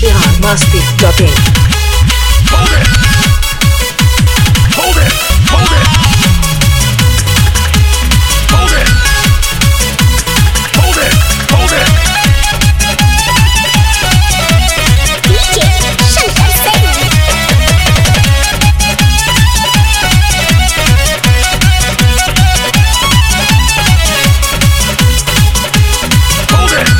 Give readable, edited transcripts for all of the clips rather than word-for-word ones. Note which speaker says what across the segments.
Speaker 1: biharmasti.in.
Speaker 2: Hold it! Hold it! Hold it! Hold it! Hold it! Hold it!
Speaker 3: DJ Shankar Singh.
Speaker 2: Hold it!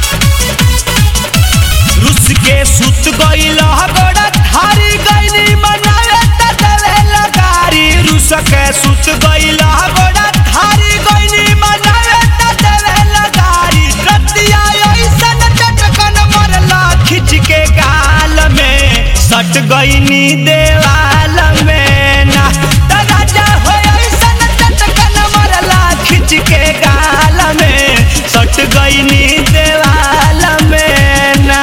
Speaker 4: रुस के सुत गईल गोड़ा थारी गईनी मनावे त देवे लगारी। रुस के सुत गईल गोड़ा थारी गईनी मनावे त देवे लगारी। रतिया ऐसन चटकन मरला खिंच के गाल में सट गईनी देवाल में ना। त राजा हो ऐसन चटकन मरला खिंच के गाल में सट गईनी देवाल में ना।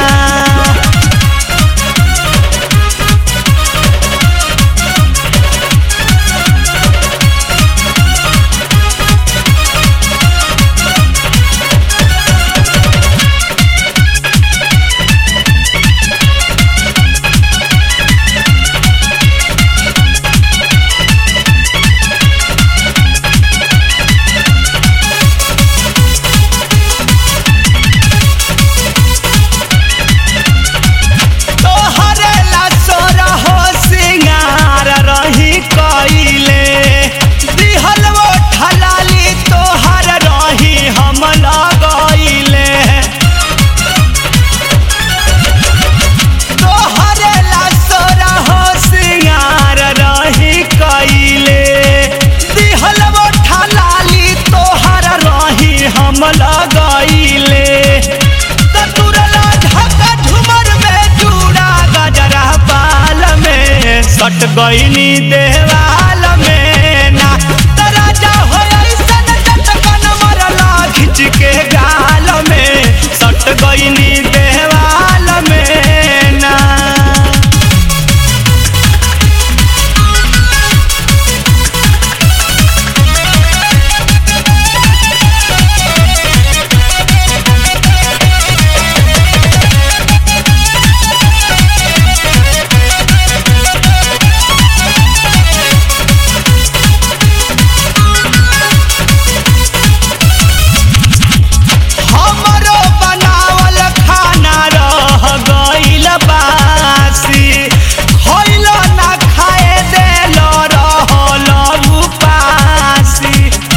Speaker 4: तोहरे ला सोरा हो सिंगार रही कइले। दिहल वो ठलाली तोहर रही हम लगइले। तोहरे ला सोरा हो सिंगार रही कइले। दिहल वो ठलाली तोहर रही हम लगइले। तुरला ढका झुमर में चूड़ा गजरा बाल में सट गईनी देवाल में ना। त राजा हो ऐसन चटकन मरला खिंच के गाल में सट गईनी देवाल में ना। हमरो बनावल खाना रह गइल बासी। खइल ना खाए देल रहल उपासी।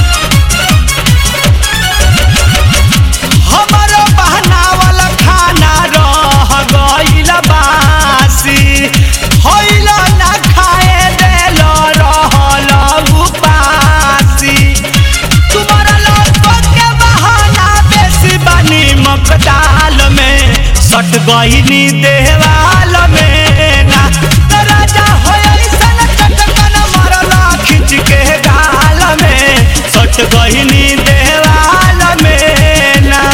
Speaker 4: हमरो बनावल खाना रह गइल बासी। खइल ना खाए देल रहल उपासी। तुम्हारा लौटो के बहाना बेसी बनी मकदाल में सट गईनी देवाल में ना। त राजा हो ऐसन चटकन मरला खिंच के गाल में सट गईनी देवाल में ना।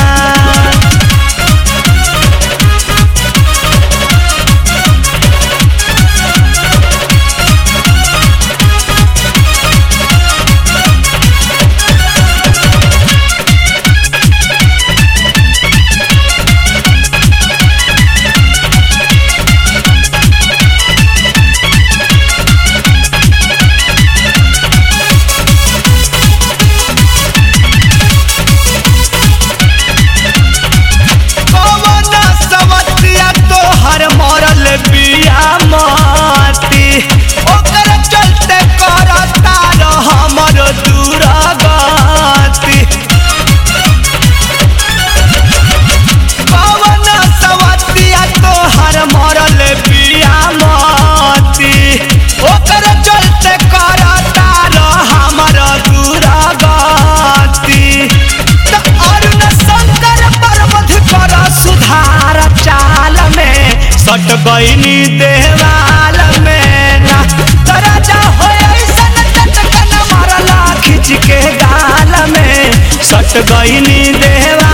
Speaker 4: कौन सवतिया तोहर मरल बिया माटी। ओकर चलते करता रह हमर दुरागति। कौन सवतिया तोहर मरल बिया माटी। ओकर चलते करता रह हमर दुरागति। त अरुण शंकर पर्वत कर सुधार चाल में सट गईनी देवाल में ना। त राजा हो ऐसन चटकन मरला खिंच के गाल में सट गईनी देवाल